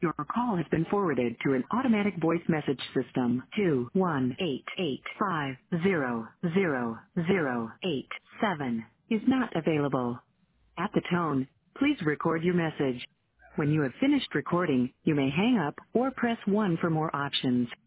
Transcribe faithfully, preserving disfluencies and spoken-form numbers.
Your call has been forwarded to an automatic voice message system. Two one eight eight five zero zero zero eight seven is not available. At the tone, please record your message. When you have finished recording, you may hang up or press one for more options.